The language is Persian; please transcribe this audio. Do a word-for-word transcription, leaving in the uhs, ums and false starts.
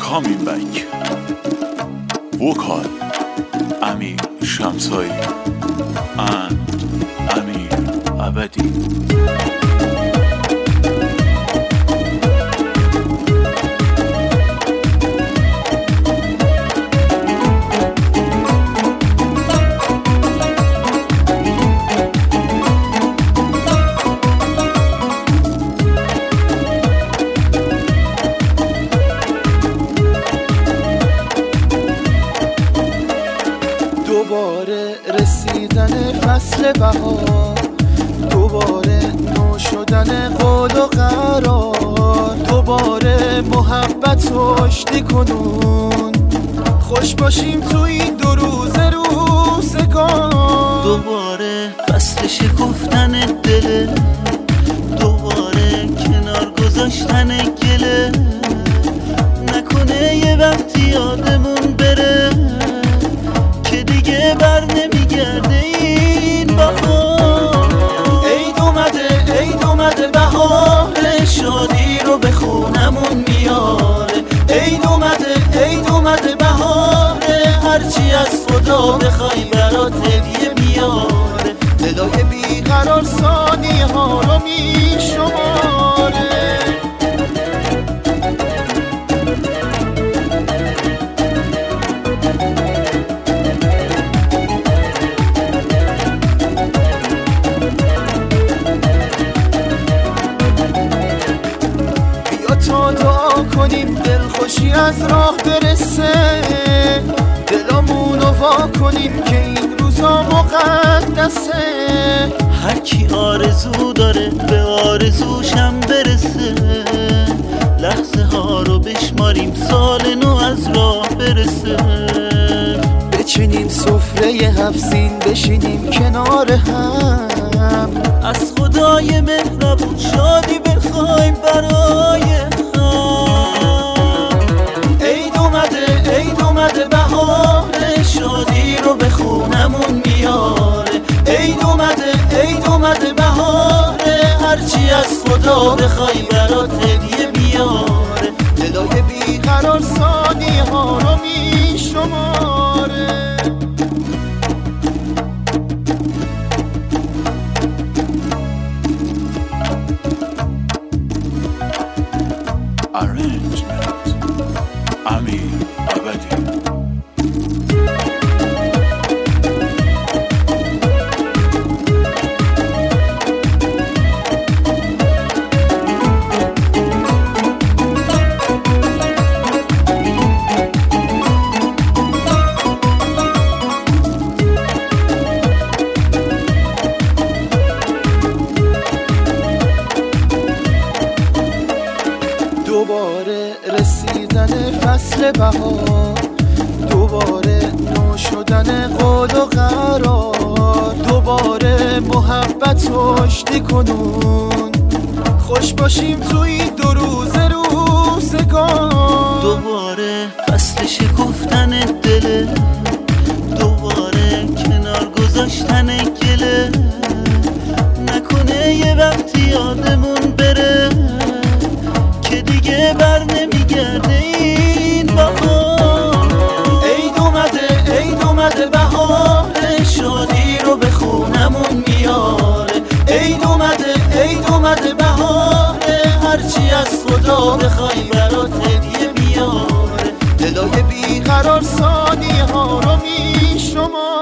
coming back. Vocal Amir Shamsai and Amir Abadi. دوباره رسیدن فصل بهار، دوباره نو شدن قول و قرار، دوباره محبت آشتی کنون، خوش باشیم تو این دو روز روزگار. دوباره فصل شکفتن دل، دوباره کنار گذاشتن گله، نکنه یه وقتی یادمون بره که دیگه بر نمیگرده این بهار. عید اومده عید اومده بهار، شادی رو به خونمون میاره. عید اومده عید اومده بهار، هرچی از خدا بخوای برات هدیه میاره. دلای بیقرار ثانیه ها رو میشماره. تا دعا کنیم دلخوشی از راه برسه، دلامونو وا کنیم که این روزا مقدسه. هر کی آرزو داره به آرزوشم برسه، لحظه ها رو بشماریم سال نو از راه برسه. بچینیم سفره هفت سین بشینیم کنار هم، از خدای مهربون شادی بخوایم برای هم. عید اومده عید اومده بهار، شادی رو به خونمون میاره. عید اومده عید اومده بهار، هرچی از خدا بخوای برات هدیه میاره. دلای بیقرار ثانیه ها رو میشماره. Arrangement Amir Abadi. دوباره رسیدن فصل بهار، دوباره نو شدن قول و قرار، دوباره محبت آشتی کنون، خوش باشیم تو این دو روز روزگار. دوباره فصل شکفتن دل، دوباره کنار گذاشتن گله، نکنه یه وقتی یادمون بره که دیگه بر نمیگرده این بهار. عید اومده عید اومده بهار، شادی رو به خونمون میاره. عید اومده عید اومده بهار، هرچی از خدا بخوای برات هدیه میاره. دلای بیقرار ثانیه ها رو میشماره.